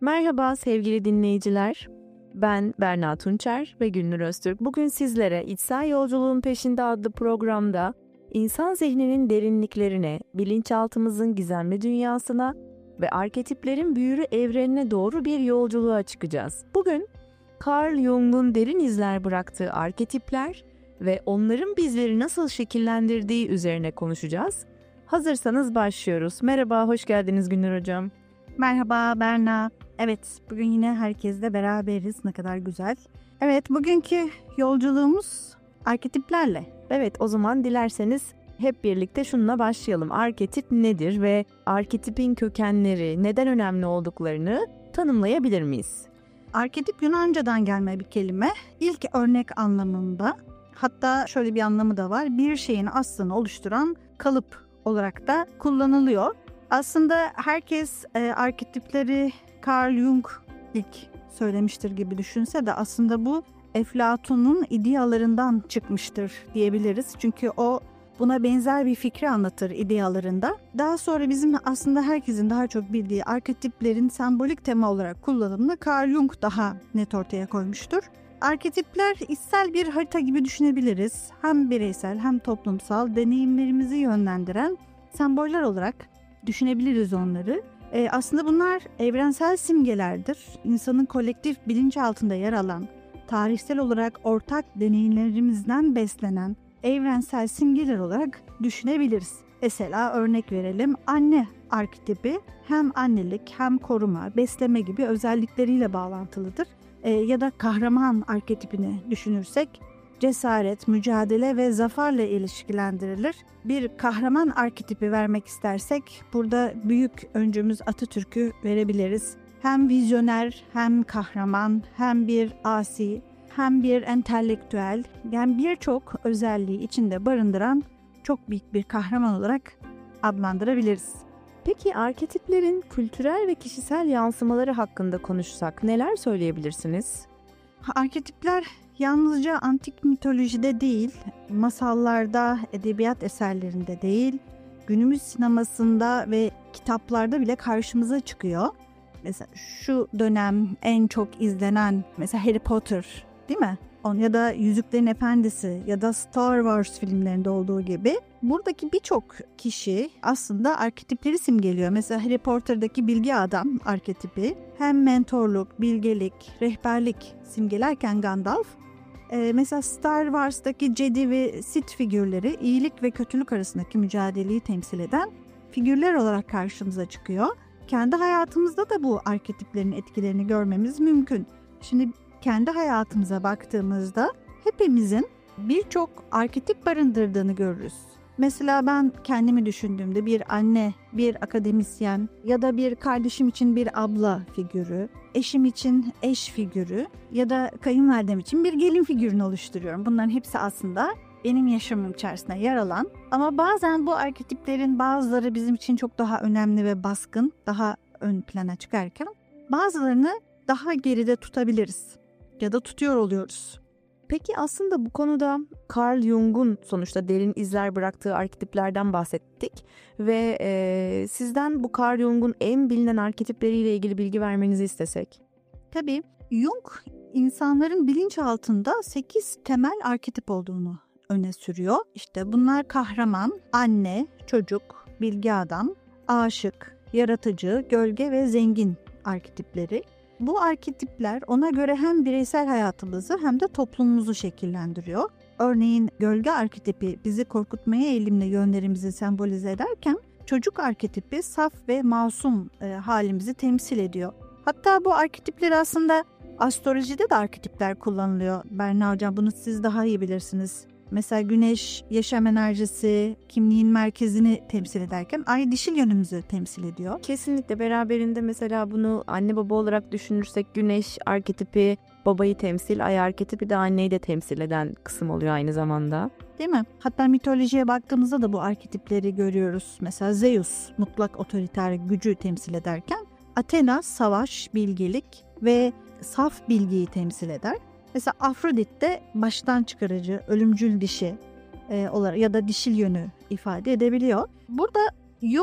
Merhaba sevgili dinleyiciler. Ben Berna Tunçer ve Gülnur Öztürk. Bugün sizlere İçsel Yolculuğun Peşinde adlı programda insan zihninin derinliklerine, bilinçaltımızın gizemli dünyasına ve arketiplerin büyülü evrenine doğru bir yolculuğa çıkacağız. Bugün Carl Jung'un derin izler bıraktığı arketipler ve onların bizleri nasıl şekillendirdiği üzerine konuşacağız. Hazırsanız başlıyoruz. Merhaba, hoş geldiniz Gülnur Hocam. Merhaba Berna. Evet, bugün yine herkesle beraberiz. Ne kadar güzel. Evet, bugünkü yolculuğumuz arketiplerle. Evet, o zaman dilerseniz hep birlikte şununla başlayalım. Arketip nedir ve arketipin kökenleri, neden önemli olduklarını tanımlayabilir miyiz? Arketip Yunanca'dan gelme bir kelime. İlk örnek anlamında, hatta şöyle bir anlamı da var. Bir şeyin aslını oluşturan kalıp olarak da kullanılıyor. Aslında herkes arketipleri Carl Jung ilk söylemiştir gibi düşünse de aslında bu Eflatun'un idealarından çıkmıştır diyebiliriz. Çünkü o buna benzer bir fikri anlatır idealarında. Daha sonra bizim aslında herkesin daha çok bildiği arketiplerin sembolik tema olarak kullanımını Carl Jung daha net ortaya koymuştur. Arketipler içsel bir harita gibi düşünebiliriz. Hem bireysel hem toplumsal deneyimlerimizi yönlendiren semboller olarak düşünebiliriz onları. Aslında bunlar evrensel simgelerdir. İnsanın kolektif bilinçaltında yer alan, tarihsel olarak ortak deneyimlerimizden beslenen evrensel simgeler olarak düşünebiliriz. Mesela örnek verelim, anne arketipi hem annelik hem koruma, besleme gibi özellikleriyle bağlantılıdır. Ya da kahraman arketipini düşünürsek, cesaret, mücadele ve zaferle ilişkilendirilir. Bir kahraman arketipi vermek istersek burada büyük öncümüz Atatürk'ü verebiliriz. Hem vizyoner, hem kahraman, hem bir asi, hem bir entelektüel, yani birçok özelliği içinde barındıran çok büyük bir kahraman olarak adlandırabiliriz. Peki arketiplerin kültürel ve kişisel yansımaları hakkında konuşsak neler söyleyebilirsiniz? Arketipler yalnızca antik mitolojide değil, masallarda, edebiyat eserlerinde değil, günümüz sinemasında ve kitaplarda bile karşımıza çıkıyor. Mesela şu dönem en çok izlenen mesela Harry Potter, değil mi? Ya da Yüzüklerin Efendisi ya da Star Wars filmlerinde olduğu gibi buradaki birçok kişi aslında arketipleri simgeliyor. Mesela Harry Potter'daki bilgi adam arketipi hem mentorluk, bilgelik, rehberlik simgelerken Gandalf, mesela Star Wars'taki Jedi ve Sith figürleri iyilik ve kötülük arasındaki mücadeleyi temsil eden figürler olarak karşımıza çıkıyor. Kendi hayatımızda da bu arketiplerin etkilerini görmemiz mümkün. Şimdi kendi hayatımıza baktığımızda hepimizin birçok arketip barındırdığını görürüz. Mesela ben kendimi düşündüğümde bir anne, bir akademisyen ya da bir kardeşim için bir abla figürü, eşim için eş figürü ya da kayınvalidem için bir gelin figürünü oluşturuyorum. Bunların hepsi aslında benim yaşamım içerisinde yer alan ama bazen bu arketiplerin bazıları bizim için çok daha önemli ve baskın, daha ön plana çıkarken bazılarını daha geride tutabiliriz ya da tutuyor oluyoruz. Peki aslında bu konuda Carl Jung'un sonuçta derin izler bıraktığı arketiplerden bahsettik ve sizden bu Carl Jung'un en bilinen arketipleriyle ilgili bilgi vermenizi istesek. Tabii Jung insanların bilinçaltında 8 temel arketip olduğunu öne sürüyor. İşte bunlar kahraman, anne, çocuk, bilgi adam, aşık, yaratıcı, gölge ve zengin arketipleri. Bu arketipler ona göre hem bireysel hayatımızı hem de toplumumuzu şekillendiriyor. Örneğin gölge arketipi bizi korkutmaya eğilimli yönlerimizi sembolize ederken çocuk arketipi saf ve masum halimizi temsil ediyor. Hatta bu arketipler aslında astrolojide de arketipler kullanılıyor. Berna Hocam bunu siz daha iyi bilirsiniz. Mesela güneş yaşam enerjisi, kimliğin merkezini temsil ederken ay dişil yönümüzü temsil ediyor. Kesinlikle beraberinde mesela bunu anne baba olarak düşünürsek güneş arketipi babayı temsil, ay arketipi de anneyi de temsil eden kısım oluyor aynı zamanda. Değil mi? Hatta mitolojiye baktığımızda da bu arketipleri görüyoruz. Mesela Zeus mutlak otoriter gücü temsil ederken Athena savaş, bilgelik ve saf bilgiyi temsil eder. Mesela Afrodit de baştan çıkarıcı, ölümcül dişi olarak ya da dişil yönü ifade edebiliyor. Burada Jung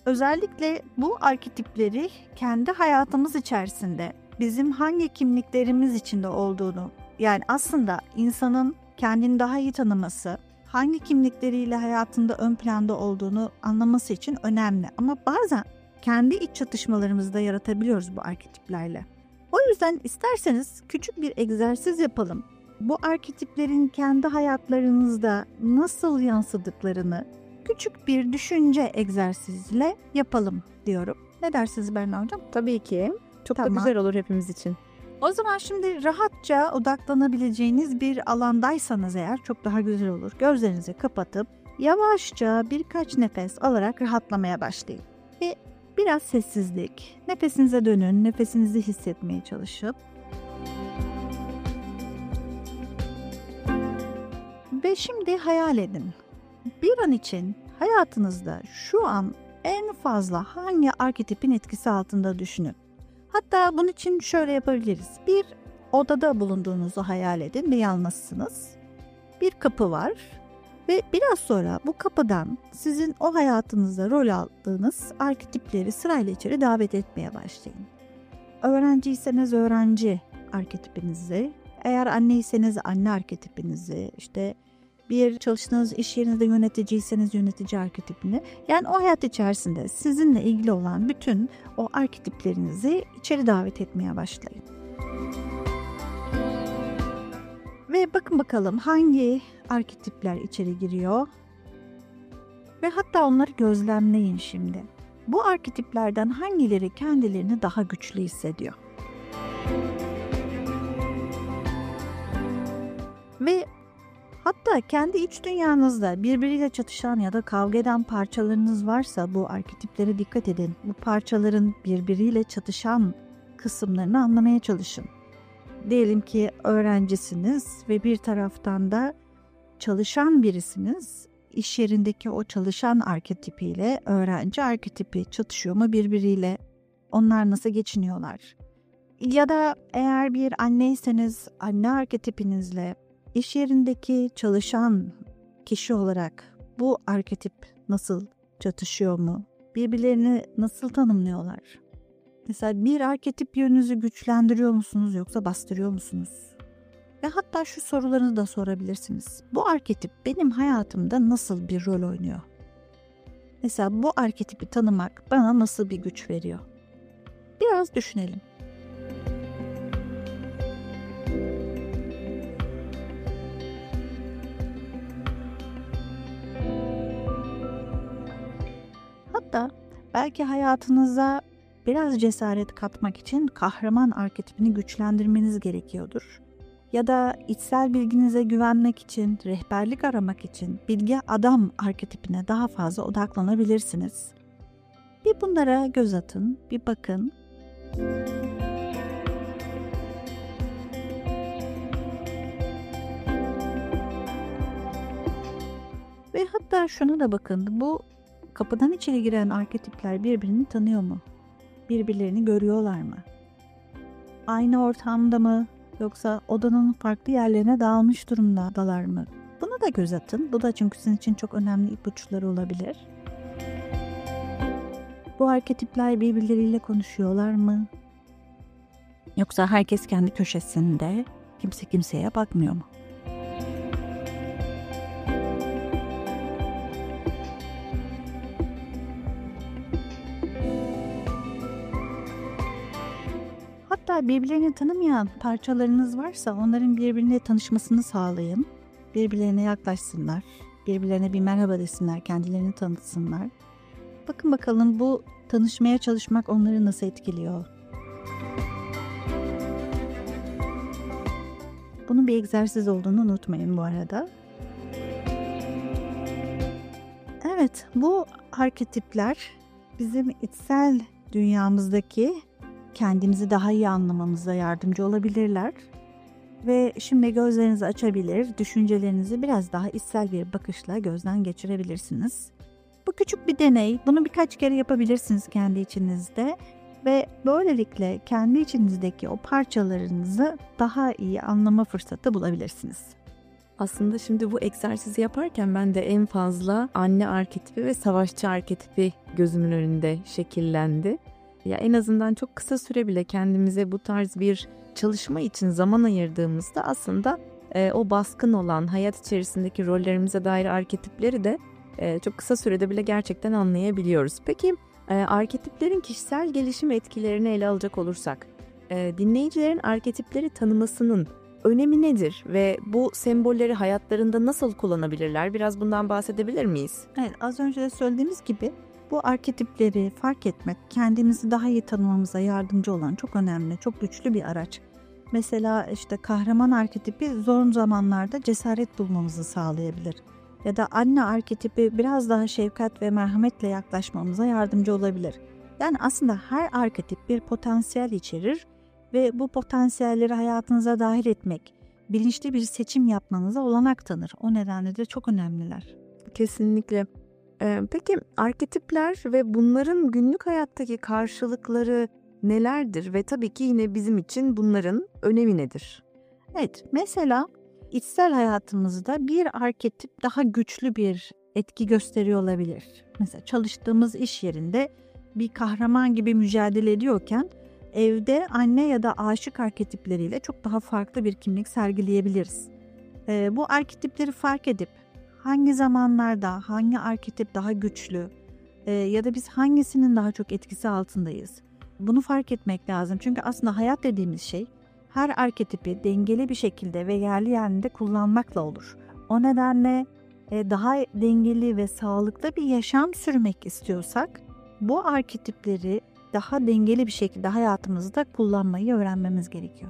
Özellikle bu arketipleri kendi hayatımız içerisinde bizim hangi kimliklerimiz içinde olduğunu, yani aslında insanın kendini daha iyi tanıması, hangi kimlikleriyle hayatında ön planda olduğunu anlaması için önemli. Ama bazen kendi iç çatışmalarımızı da yaratabiliyoruz bu arketiplerle. O yüzden isterseniz küçük bir egzersiz yapalım. Bu arketiplerin kendi hayatlarınızda nasıl yansıdıklarını küçük bir düşünce egzersiziyle yapalım diyorum. Ne dersiniz Berna Hocam? Tabii ki. Çok Tamam. da güzel olur hepimiz için. O zaman şimdi rahatça odaklanabileceğiniz bir alandaysanız eğer çok daha güzel olur. Gözlerinizi kapatıp yavaşça birkaç nefes alarak rahatlamaya başlayın. Ve biraz sessizlik, nefesinize dönün, nefesinizi hissetmeye çalışıp ve şimdi hayal edin. Bir an için hayatınızda şu an en fazla hangi arketipin etkisi altında düşünün. Hatta bunun için şöyle yapabiliriz. Bir odada bulunduğunuzu hayal edin ve yalnızsınız. Bir kapı var ve biraz sonra bu kapıdan sizin o hayatınızda rol aldığınız arketipleri sırayla içeri davet etmeye başlayın. Öğrenciyseniz öğrenci arketipinizi, eğer anneyseniz anne arketipinizi, işte bir çalıştığınız iş yerinizde yöneticiyseniz yönetici arketipini, yani o hayat içerisinde sizinle ilgili olan bütün o arketiplerinizi içeri davet etmeye başlayın. Ve bakın bakalım hangi arketipler içeri giriyor ve hatta onları gözlemleyin şimdi. Bu arketiplerden hangileri kendilerini daha güçlü hissediyor? Ve hatta kendi iç dünyanızda birbiriyle çatışan ya da kavga eden parçalarınız varsa bu arketiplere dikkat edin. Bu parçaların birbiriyle çatışan kısımlarını anlamaya çalışın. Diyelim ki öğrencisiniz ve bir taraftan da çalışan birisiniz. İş yerindeki o çalışan arketipiyle öğrenci arketipi çatışıyor mu birbiriyle? Onlar nasıl geçiniyorlar? Ya da eğer bir anneyseniz anne arketipinizle İş yerindeki çalışan kişi olarak bu arketip nasıl çatışıyor mu? Birbirlerini nasıl tanımlıyorlar? Mesela bir arketip yönünüzü güçlendiriyor musunuz yoksa bastırıyor musunuz? Ve hatta şu sorularını da sorabilirsiniz. Bu arketip benim hayatımda nasıl bir rol oynuyor? Mesela bu arketipi tanımak bana nasıl bir güç veriyor? Biraz düşünelim. Hatta belki hayatınıza biraz cesaret katmak için kahraman arketipini güçlendirmeniz gerekiyordur. Ya da içsel bilginize güvenmek için, rehberlik aramak için bilge adam arketipine daha fazla odaklanabilirsiniz. Bir bunlara göz atın, bir bakın. Ve hatta şuna da bakın, bu kapıdan içeri giren arketipler birbirini tanıyor mu? Birbirlerini görüyorlar mı? Aynı ortamda mı? Yoksa odanın farklı yerlerine dağılmış durumdalar mı? Buna da göz atın. Bu da çünkü sizin için çok önemli ipuçları olabilir. Bu arketipler birbirleriyle konuşuyorlar mı? Yoksa herkes kendi köşesinde, kimse kimseye bakmıyor mu? Hatta birbirlerini tanımayan parçalarınız varsa onların birbirine tanışmasını sağlayın. Birbirlerine yaklaşsınlar. Birbirlerine bir merhaba desinler, kendilerini tanıtsınlar. Bakın bakalım bu tanışmaya çalışmak onları nasıl etkiliyor? Bunun bir egzersiz olduğunu unutmayın bu arada. Evet, bu arketipler bizim içsel dünyamızdaki kendimizi daha iyi anlamamıza yardımcı olabilirler. Ve şimdi gözlerinizi açabilir, düşüncelerinizi biraz daha içsel bir bakışla gözden geçirebilirsiniz. Bu küçük bir deney, bunu birkaç kere yapabilirsiniz kendi içinizde ve böylelikle kendi içinizdeki o parçalarınızı daha iyi anlama fırsatı bulabilirsiniz. Aslında şimdi bu egzersizi yaparken ben de en fazla anne arketipi ve savaşçı arketipi gözümün önünde şekillendi. Ya en azından çok kısa süre bile kendimize bu tarz bir çalışma için zaman ayırdığımızda aslında o baskın olan hayat içerisindeki rollerimize dair arketipleri de çok kısa sürede bile gerçekten anlayabiliyoruz. Peki arketiplerin kişisel gelişim etkilerini ele alacak olursak, dinleyicilerin arketipleri tanımasının önemi nedir ve bu sembolleri hayatlarında nasıl kullanabilirler? Biraz bundan bahsedebilir miyiz? Evet, az önce de söylediğimiz gibi bu arketipleri fark etmek kendimizi daha iyi tanımamıza yardımcı olan çok önemli, çok güçlü bir araç. Mesela işte kahraman arketipi zor zamanlarda cesaret bulmamızı sağlayabilir. Ya da anne arketipi biraz daha şefkat ve merhametle yaklaşmamıza yardımcı olabilir. Yani aslında her arketip bir potansiyel içerir ve bu potansiyelleri hayatınıza dahil etmek, bilinçli bir seçim yapmanıza olanak tanır. O nedenle de çok önemliler. Kesinlikle. Peki arketipler ve bunların günlük hayattaki karşılıkları nelerdir ve tabii ki yine bizim için bunların önemi nedir? Evet, mesela içsel hayatımızda bir arketip daha güçlü bir etki gösteriyor olabilir. Mesela çalıştığımız iş yerinde bir kahraman gibi mücadele ediyorken evde anne ya da aşık arketipleriyle çok daha farklı bir kimlik sergileyebiliriz. Bu arketipleri fark edip hangi zamanlarda hangi arketip daha güçlü ya da biz hangisinin daha çok etkisi altındayız? Bunu fark etmek lazım. Çünkü aslında hayat dediğimiz şey her arketipi dengeli bir şekilde ve yerli yerinde kullanmakla olur. O nedenle daha dengeli ve sağlıklı bir yaşam sürmek istiyorsak bu arketipleri daha dengeli bir şekilde hayatımızda kullanmayı öğrenmemiz gerekiyor.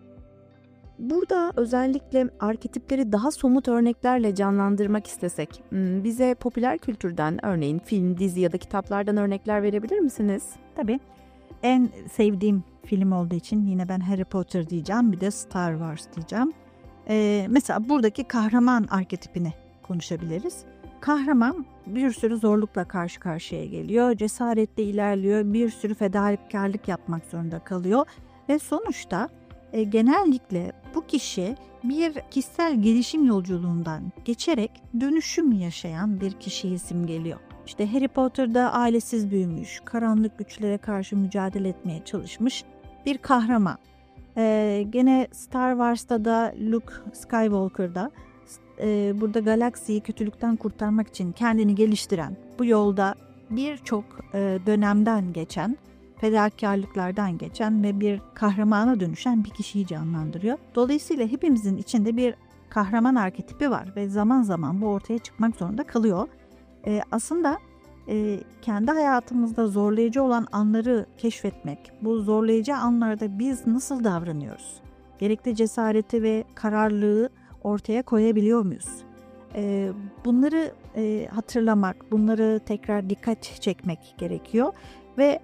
Burada özellikle arketipleri daha somut örneklerle canlandırmak istesek, bize popüler kültürden örneğin film, dizi ya da kitaplardan örnekler verebilir misiniz? Tabii. En sevdiğim film olduğu için yine ben Harry Potter diyeceğim, bir de Star Wars diyeceğim. Mesela buradaki kahraman arketipini konuşabiliriz. Kahraman bir sürü zorlukla karşı karşıya geliyor, cesaretle ilerliyor, bir sürü fedakarlık yapmak zorunda kalıyor ve sonuçta genellikle bu kişi bir kişisel gelişim yolculuğundan geçerek dönüşüm yaşayan bir kişiyi simgeliyor. İşte Harry Potter'da ailesiz büyümüş, karanlık güçlere karşı mücadele etmeye çalışmış bir kahraman. Gene Star Wars'ta da Luke Skywalker'da burada galaksiyi kötülükten kurtarmak için kendini geliştiren, bu yolda birçok dönemden geçen, fedakarlıklardan geçen ve bir kahramana dönüşen bir kişiyi canlandırıyor. Dolayısıyla hepimizin içinde bir kahraman arketipi var ve zaman zaman bu ortaya çıkmak zorunda kalıyor. Aslında kendi hayatımızda zorlayıcı olan anları keşfetmek, bu zorlayıcı anlarda biz nasıl davranıyoruz? Gerekli cesareti ve kararlılığı ortaya koyabiliyor muyuz? Bunları hatırlamak, bunları tekrar dikkat çekmek gerekiyor ve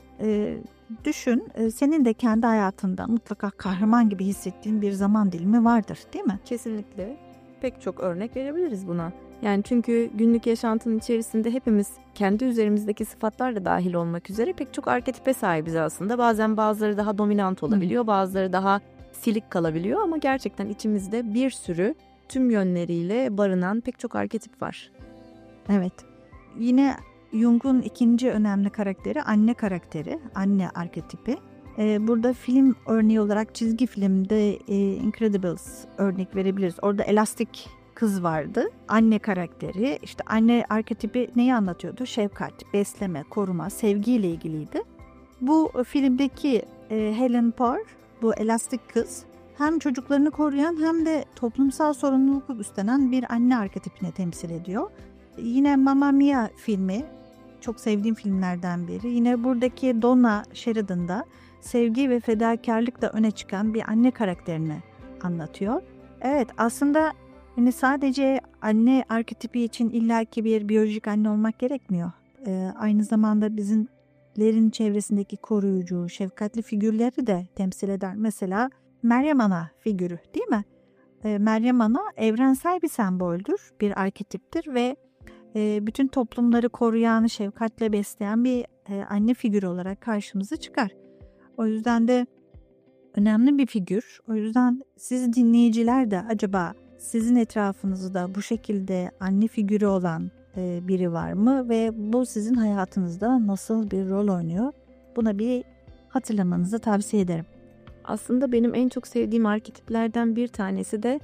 düşün, senin de kendi hayatında mutlaka kahraman gibi hissettiğin bir zaman dilimi vardır, değil mi? Kesinlikle. Pek çok örnek verebiliriz buna. Yani çünkü günlük yaşantının içerisinde hepimiz kendi üzerimizdeki sıfatlarla dahil olmak üzere pek çok arketipe sahibiz aslında. Bazen bazıları daha dominant olabiliyor, bazıları daha silik kalabiliyor ama gerçekten içimizde bir sürü tüm yönleriyle barınan pek çok arketip var. Evet. Yine Jung'un ikinci önemli karakteri anne karakteri, anne arketipi. Burada film örneği olarak çizgi filmde Incredibles örnek verebiliriz. Orada elastik kız vardı. Anne karakteri, işte anne arketipi neyi anlatıyordu? Şefkat, besleme, koruma, sevgiyle ilgiliydi. Bu filmdeki Helen Parr, bu elastik kız hem çocuklarını koruyan hem de toplumsal sorumluluk üstlenen bir anne arketipini temsil ediyor. Yine Mamma Mia filmi çok sevdiğim filmlerden biri. Yine buradaki Donna Sheridan'da sevgi ve fedakarlıkla öne çıkan bir anne karakterini anlatıyor. Evet, aslında hani sadece anne arketipi için illaki bir biyolojik anne olmak gerekmiyor. Aynı zamanda bizimlerin çevresindeki koruyucu, şefkatli figürleri de temsil eder. Mesela Meryem Ana figürü, değil mi? Meryem Ana evrensel bir semboldür, bir arketiptir ve bütün toplumları koruyan, şefkatle besleyen bir anne figürü olarak karşımıza çıkar. O yüzden de önemli bir figür. O yüzden siz dinleyiciler de acaba Sizin etrafınızda bu şekilde anne figürü olan biri var mı ve bu sizin hayatınızda nasıl bir rol oynuyor? Buna bir hatırlamanızı tavsiye ederim. Aslında benim en çok sevdiğim arketiplerden bir tanesi de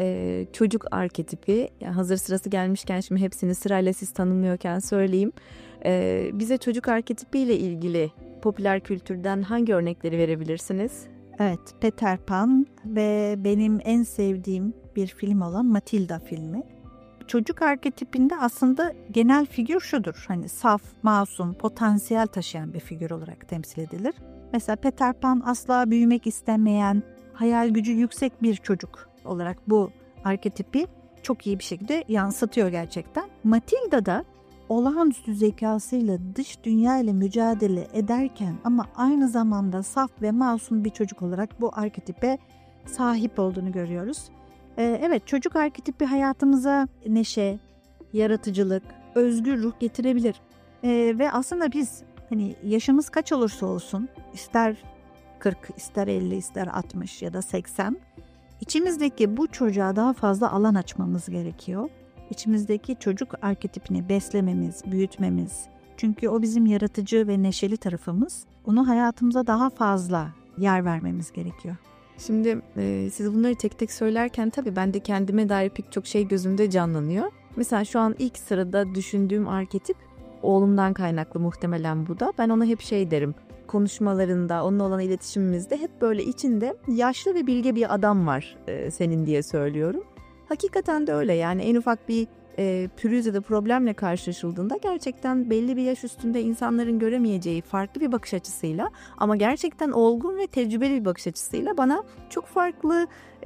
çocuk arketipi. Yani hazır sırası gelmişken şimdi hepsini sırayla siz tanımlıyorken söyleyeyim. Bize çocuk arketipiyle ilgili popüler kültürden hangi örnekleri verebilirsiniz? Evet, Peter Pan ve benim en sevdiğim bir film olan Matilda filmi. Çocuk arketipinde aslında genel figür şudur. Hani saf, masum, potansiyel taşıyan bir figür olarak temsil edilir. Mesela Peter Pan asla büyümek istemeyen, hayal gücü yüksek bir çocuk olarak bu arketipi çok iyi bir şekilde yansıtıyor gerçekten. Matilda da olağanüstü zekasıyla dış dünya ile mücadele ederken ama aynı zamanda saf ve masum bir çocuk olarak bu arketipe sahip olduğunu görüyoruz. Evet, çocuk arketipi hayatımıza neşe, yaratıcılık, özgür ruh getirebilir. Ve aslında biz hani yaşımız kaç olursa olsun, ister 40, ister 50, ister 60 ya da 80, içimizdeki bu çocuğa daha fazla alan açmamız gerekiyor. İçimizdeki çocuk arketipini beslememiz, büyütmemiz. Çünkü o bizim yaratıcı ve neşeli tarafımız. Onu hayatımıza daha fazla yer vermemiz gerekiyor. Şimdi siz bunları tek tek söylerken tabii ben de kendime dair pek çok şey gözümde canlanıyor. Mesela şu an ilk sırada düşündüğüm arketip oğlumdan kaynaklı muhtemelen bu da. Ben ona hep şey derim. Konuşmalarında, onunla olan iletişimimizde hep böyle içinde yaşlı ve bilge bir adam var senin diye söylüyorum. Hakikaten de öyle, yani en ufak bir pürüz ya da problemle karşılaşıldığında gerçekten belli bir yaş üstünde insanların göremeyeceği farklı bir bakış açısıyla ama gerçekten olgun ve tecrübeli bir bakış açısıyla bana çok farklı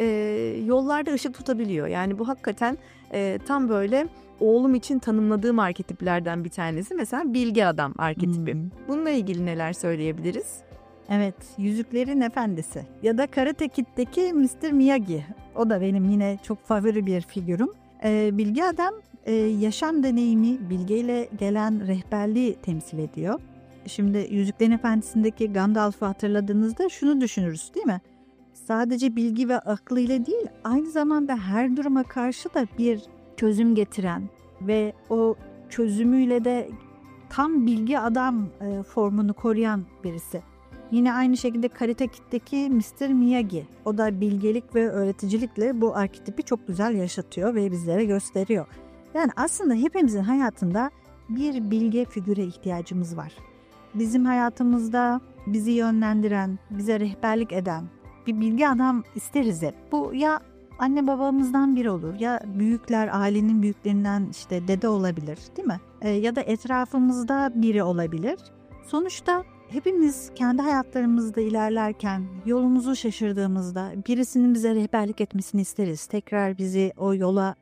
yollarda ışık tutabiliyor. Yani bu hakikaten tam böyle oğlum için tanımladığım arketiplerden bir tanesi. Mesela bilge adam arketipi. Bununla ilgili neler söyleyebiliriz? Evet, Yüzüklerin Efendisi ya da Karate Kid'deki Mr. Miyagi. O da benim yine çok favori bir figürüm. Bilge adam yaşam deneyimi, bilgeyle gelen rehberliği temsil ediyor. Şimdi Yüzüklerin Efendisi'ndeki Gandalf'ı hatırladığınızda şunu düşünürüz, değil mi? Sadece bilgi ve aklıyla değil, aynı zamanda her duruma karşı da bir çözüm getiren ve o çözümüyle de tam bilgi adam formunu koruyan birisi. Yine aynı şekilde Karate Kid'deki Mr. Miyagi. O da bilgelik ve öğreticilikle bu arketipi çok güzel yaşatıyor ve bizlere gösteriyor. Yani aslında hepimizin hayatında bir bilge figüre ihtiyacımız var. Bizim hayatımızda bizi yönlendiren, bize rehberlik eden bir bilge adam isteriz hep. Bu ya anne babamızdan biri olur ya büyükler, ailenin büyüklerinden işte dede olabilir, değil mi? Ya da etrafımızda biri olabilir. Sonuçta hepimiz kendi hayatlarımızda ilerlerken yolumuzu şaşırdığımızda birisinin bize rehberlik etmesini isteriz. Tekrar bizi o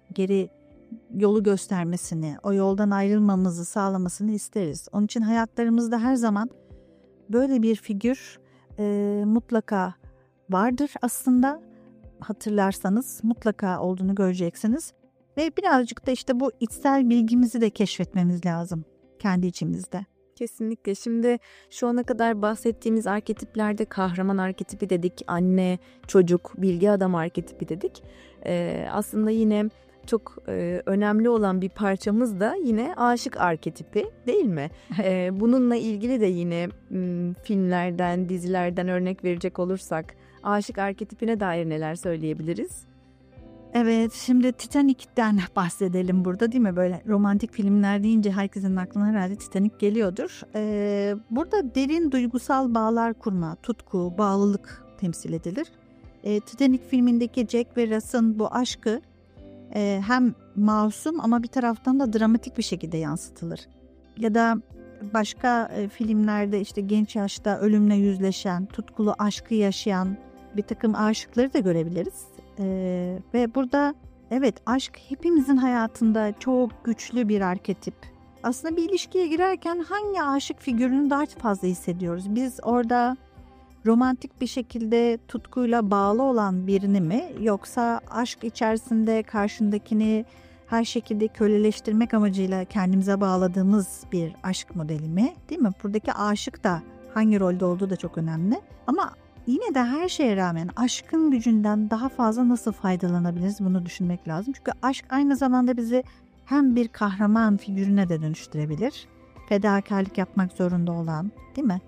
yolu göstermesini, o yoldan ayrılmamızı sağlamasını isteriz. Onun için hayatlarımızda her zaman böyle bir figür mutlaka vardır aslında. Hatırlarsanız mutlaka olduğunu göreceksiniz. Ve birazcık da işte bu içsel bilgimizi de keşfetmemiz lazım kendi içimizde. Kesinlikle. Şimdi şu ana kadar bahsettiğimiz arketiplerde kahraman arketipi dedik, anne, çocuk, bilgi adam arketipi dedik. Aslında yine çok önemli olan bir parçamız da yine aşık arketipi, değil mi? Bununla ilgili de yine filmlerden, dizilerden örnek verecek olursak aşık arketipine dair neler söyleyebiliriz? Evet, şimdi Titanic'ten bahsedelim burada, değil mi? Böyle romantik filmler deyince herkesin aklına herhalde Titanic geliyordur. Burada derin duygusal bağlar kurma, tutku, bağlılık temsil edilir. Titanic filmindeki Jack ve Rose'un bu aşkı hem masum ama bir taraftan da dramatik bir şekilde yansıtılır. Ya da başka filmlerde işte genç yaşta ölümle yüzleşen, tutkulu aşkı yaşayan bir takım aşıkları da görebiliriz. Ve burada evet, aşk hepimizin hayatında çok güçlü bir arketip. Aslında bir ilişkiye girerken hangi aşık figürünü daha fazla hissediyoruz? Biz orada romantik bir şekilde tutkuyla bağlı olan birini mi, yoksa aşk içerisinde karşındakini her şekilde köleleştirmek amacıyla kendimize bağladığımız bir aşk modeli mi? Değil mi? Buradaki aşık da hangi rolde olduğu da çok önemli. Ama yine de her şeye rağmen aşkın gücünden daha fazla nasıl faydalanabiliriz bunu düşünmek lazım. Çünkü aşk aynı zamanda bizi hem bir kahraman figürüne de dönüştürebilir. Fedakarlık yapmak zorunda olan, değil mi?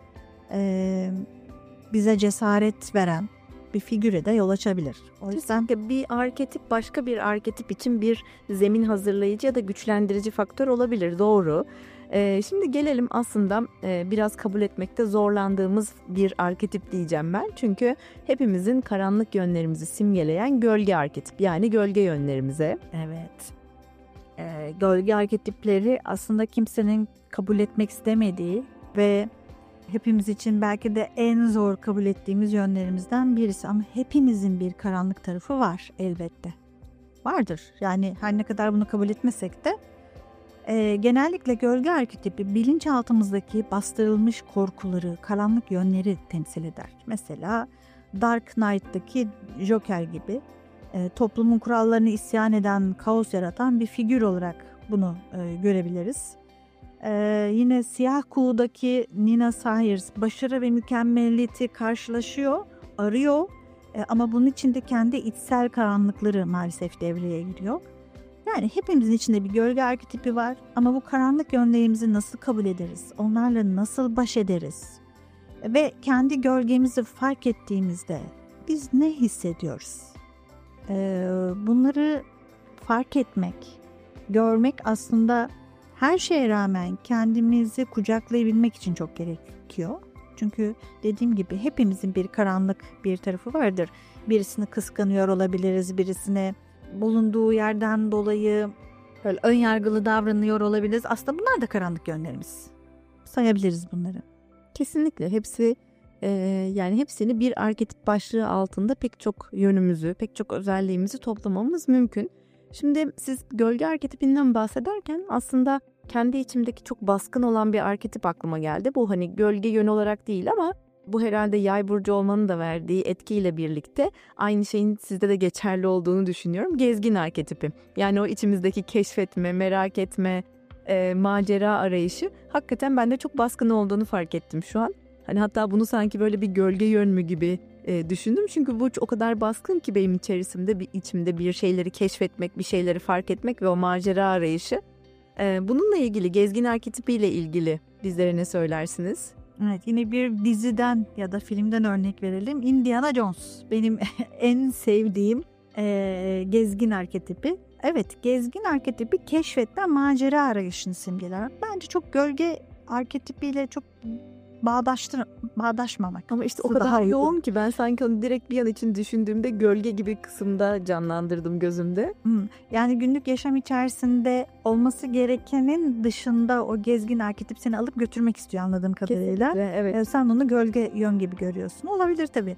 Bize cesaret veren bir figüre de yol açabilir. O yüzden bir arketip başka bir arketip için bir zemin hazırlayıcı ya da güçlendirici faktör olabilir. Doğru. Şimdi gelelim aslında biraz kabul etmekte zorlandığımız bir arketip diyeceğim ben. Çünkü hepimizin karanlık yönlerimizi simgeleyen gölge arketip, yani gölge yönlerimize. Evet. Gölge arketipleri aslında kimsenin kabul etmek istemediği ve hepimiz için belki de en zor kabul ettiğimiz yönlerimizden birisi. Ama hepimizin bir karanlık tarafı var elbette. Vardır. Yani her ne kadar bunu kabul etmesek de genellikle gölge arketipi bilinçaltımızdaki bastırılmış korkuları, karanlık yönleri temsil eder. Mesela Dark Knight'taki Joker gibi toplumun kurallarını isyan eden, kaos yaratan bir figür olarak bunu görebiliriz. Yine Siyah Kuğu'daki Nina Sayers başarı ve mükemmeliyeti karşılaşıyor, arıyor ama bunun içinde kendi içsel karanlıkları maalesef devreye giriyor. Yani hepimizin içinde bir gölge arketipi var ama bu karanlık yönlerimizi nasıl kabul ederiz? Onlarla nasıl baş ederiz? Ve kendi gölgemizi fark ettiğimizde biz ne hissediyoruz? Bunları fark etmek, görmek aslında her şeye rağmen kendimizi kucaklayabilmek için çok gerekiyor. Çünkü dediğim gibi hepimizin bir karanlık bir tarafı vardır. Birisini kıskanıyor olabiliriz, birisine bulunduğu yerden dolayı böyle ön yargılı davranıyor olabiliriz. Aslında bunlar da karanlık yönlerimiz. Sayabiliriz bunları. Kesinlikle hepsi yani hepsini bir arketip başlığı altında pek çok yönümüzü, pek çok özelliğimizi toplamamız mümkün. Şimdi siz gölge arketipinden bahsederken aslında kendi içimdeki çok baskın olan bir arketip aklıma geldi. Bu hani gölge yön olarak değil ama bu herhalde yay burcu olmanın da verdiği etkiyle birlikte aynı şeyin sizde de geçerli olduğunu düşünüyorum. Gezgin arketipi. Yani o içimizdeki keşfetme, merak etme, macera arayışı hakikaten bende çok baskın olduğunu fark ettim şu an. Hani hatta bunu sanki böyle bir gölge yön mü gibi düşündüm. Çünkü bu o kadar baskın ki benim içimde bir şeyleri keşfetmek, bir şeyleri fark etmek ve o macera arayışı. Bununla ilgili, gezgin arketipiyle ilgili bizlere ne söylersiniz? Evet, yine bir diziden ya da filmden örnek verelim. Indiana Jones benim en sevdiğim gezgin arketipi. Evet, gezgin arketipi keşfetten macera arayışını simgeler. Bence çok gölge arketipiyle çok bağdaşmamak. Ama işte o kadar yoğun ki ben sanki onu direkt bir an için düşündüğümde gölge gibi kısımda canlandırdım gözümde. Yani günlük yaşam içerisinde olması gerekenin dışında o gezgin arketip seni alıp götürmek istiyor anladığım kadarıyla. Kesinlikle, evet. Sen onu gölge yön gibi görüyorsun. Olabilir tabii.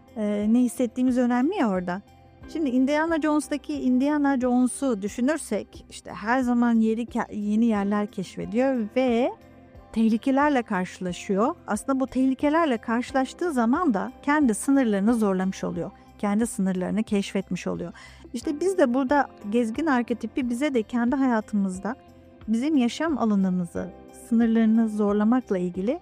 Ne hissettiğimiz önemli ya orada. Şimdi Indiana Jones'taki Indiana Jones'u düşünürsek işte her zaman yeni yerler keşfediyor ve tehlikelerle karşılaşıyor. Aslında bu tehlikelerle karşılaştığı zaman da kendi sınırlarını zorlamış oluyor. Kendi sınırlarını keşfetmiş oluyor. İşte biz de burada gezgin arketipi bize de kendi hayatımızda bizim yaşam alanımızı, sınırlarını zorlamakla ilgili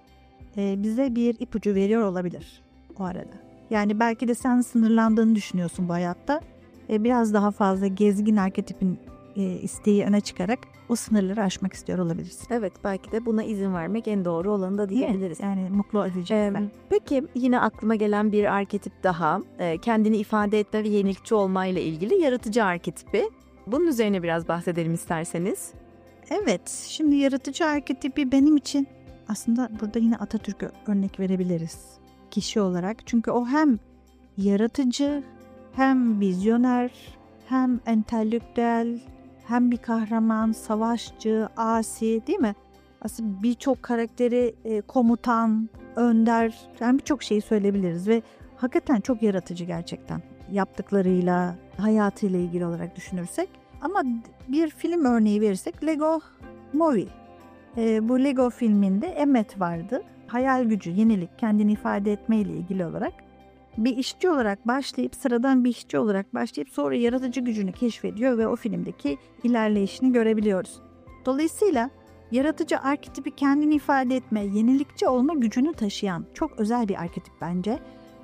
bize bir ipucu veriyor olabilir o arada. Yani belki de sen sınırlandığını düşünüyorsun bu hayatta. Biraz daha fazla gezgin arketipin isteği öne çıkarak o sınırları aşmak istiyor olabilirsin. Evet, belki de buna izin vermek en doğru olanı da diyebiliriz. Yani mutlu edecek. Peki yine aklıma gelen bir arketip daha. Kendini ifade etme ve yenilikçi olmayla ilgili yaratıcı arketipi. Bunun üzerine biraz bahsedelim isterseniz. Evet, şimdi yaratıcı arketipi benim için aslında burada yine Atatürk'e örnek verebiliriz kişi olarak. Çünkü o hem yaratıcı, hem vizyoner, hem entelektüel, hem bir kahraman, savaşçı, asi, değil mi? Aslında birçok karakteri komutan, önder, yani birçok şeyi söyleyebiliriz ve hakikaten çok yaratıcı gerçekten yaptıklarıyla, hayatıyla ilgili olarak düşünürsek. Ama bir film örneği verirsek Lego Movie. Bu Lego filminde Emmet vardı. Hayal gücü, yenilik, kendini ifade etmeyle ilgili olarak bir işçi olarak başlayıp sıradan bir işçi olarak başlayıp sonra yaratıcı gücünü keşfediyor ve o filmdeki ilerleyişini görebiliyoruz. Dolayısıyla yaratıcı arketipi kendini ifade etme, yenilikçi olma gücünü taşıyan çok özel bir arketip bence.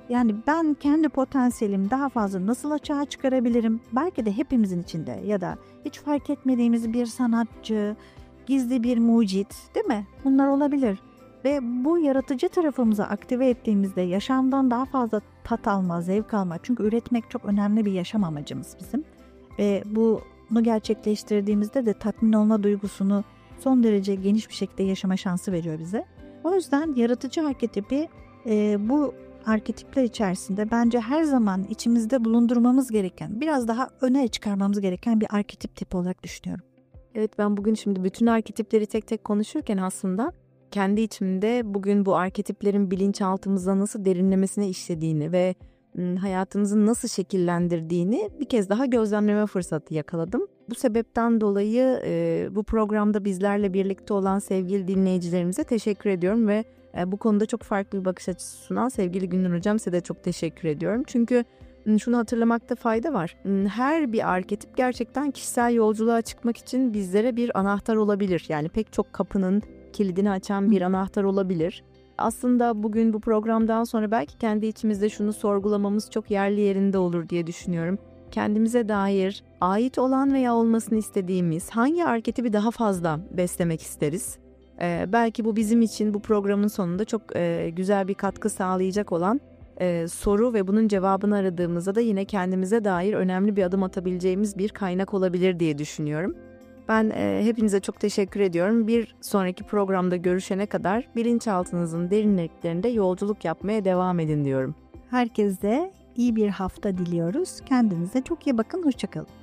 Yani ben kendi potansiyelimi daha fazla nasıl açığa çıkarabilirim? Belki de hepimizin içinde ya da hiç fark etmediğimiz bir sanatçı, gizli bir mucit, değil mi? Bunlar olabilir. Ve bu yaratıcı tarafımızı aktive ettiğimizde yaşamdan daha fazla tat alma, zevk alma. Çünkü üretmek çok önemli bir yaşam amacımız bizim. Ve bunu gerçekleştirdiğimizde de tatmin olma duygusunu son derece geniş bir şekilde yaşama şansı veriyor bize. O yüzden yaratıcı arketipi bu arketipler içerisinde bence her zaman içimizde bulundurmamız gereken, biraz daha öne çıkarmamız gereken bir arketip tipi olarak düşünüyorum. Evet, ben bugün şimdi bütün arketipleri tek tek konuşurken aslında kendi içimde bugün bu arketiplerin bilinçaltımıza nasıl derinlemesine işlediğini ve hayatımızı nasıl şekillendirdiğini bir kez daha gözlemleme fırsatı yakaladım. Bu sebepten dolayı bu programda bizlerle birlikte olan sevgili dinleyicilerimize teşekkür ediyorum ve bu konuda çok farklı bir bakış açısı sunan sevgili Gündür Hocam, size de çok teşekkür ediyorum. Çünkü şunu hatırlamakta fayda var. Her bir arketip gerçekten kişisel yolculuğa çıkmak için bizlere bir anahtar olabilir. Yani pek çok kapının kilidini açan bir anahtar olabilir. Aslında bugün bu programdan sonra belki kendi içimizde şunu sorgulamamız çok yerli yerinde olur diye düşünüyorum. Kendimize dair ait olan veya olmasını istediğimiz hangi arketipi daha fazla beslemek isteriz? Belki bu bizim için bu programın sonunda çok güzel bir katkı sağlayacak olan soru ve bunun cevabını aradığımızda da yine kendimize dair önemli bir adım atabileceğimiz bir kaynak olabilir diye düşünüyorum. Ben hepinize çok teşekkür ediyorum. Bir sonraki programda görüşene kadar bilinçaltınızın derinliklerinde yolculuk yapmaya devam edin diyorum. Herkese iyi bir hafta diliyoruz. Kendinize çok iyi bakın. Hoşça kalın.